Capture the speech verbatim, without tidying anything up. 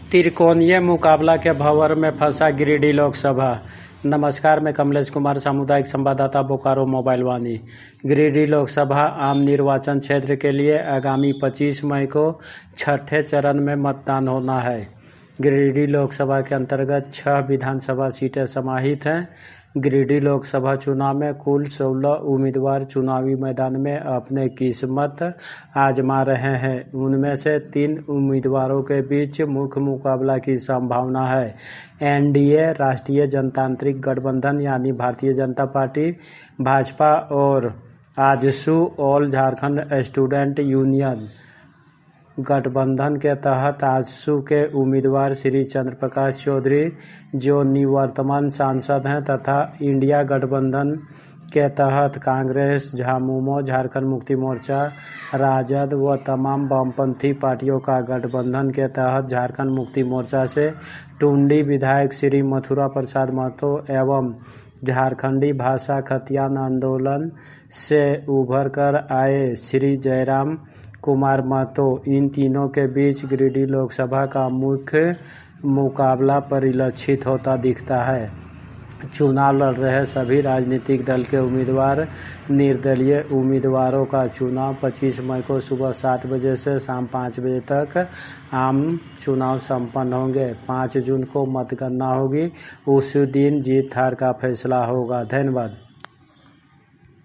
त्रिकोणीय मुकाबला के भंवर में फंसा गिरिडीह लोकसभा। नमस्कार, मैं कमलेश कुमार, सामुदायिक संवाददाता, बोकारो मोबाइल वाणी। गिरिडीह लोकसभा आम निर्वाचन क्षेत्र के लिए आगामी पच्चीस मई को छठे चरण में मतदान होना है। गिरिडीह लोकसभा के अंतर्गत छह विधानसभा सीटें समाहित हैं। गिरिडीह लोकसभा चुनाव में कुल सोलह उम्मीदवार चुनावी मैदान में अपने किस्मत आजमा रहे हैं। उनमें से तीन उम्मीदवारों के बीच मुख्य मुकाबला की संभावना है। एनडीए, राष्ट्रीय जनतांत्रिक गठबंधन यानी भारतीय जनता पार्टी, भाजपा और AJSU, all Jharkhand student union गठबंधन के तहत आजसू के उम्मीदवार श्री चंद्र प्रकाश चौधरी, जो निवर्तमान सांसद हैं, तथा इंडिया गठबंधन के तहत कांग्रेस, झामुमो, झारखंड मुक्ति मोर्चा, राजद व तमाम वामपंथी पार्टियों का गठबंधन के तहत झारखंड मुक्ति मोर्चा से टुंडी विधायक श्री मथुरा प्रसाद महतो एवं झारखंडी भाषा खतियान आंदोलन से उभर कर आए श्री जयराम कुमार महतो, इन तीनों के बीच गिरिडीह लोकसभा का मुख्य मुकाबला परिलक्षित होता दिखता है। चुनाव लड़ रहे सभी राजनीतिक दल के उम्मीदवार, निर्दलीय उम्मीदवारों का चुनाव पच्चीस मई को सुबह सात बजे से शाम पाँच बजे तक आम चुनाव संपन्न होंगे। पाँच जून को मतगणना होगी। उस दिन जीत हार का फैसला होगा। धन्यवाद।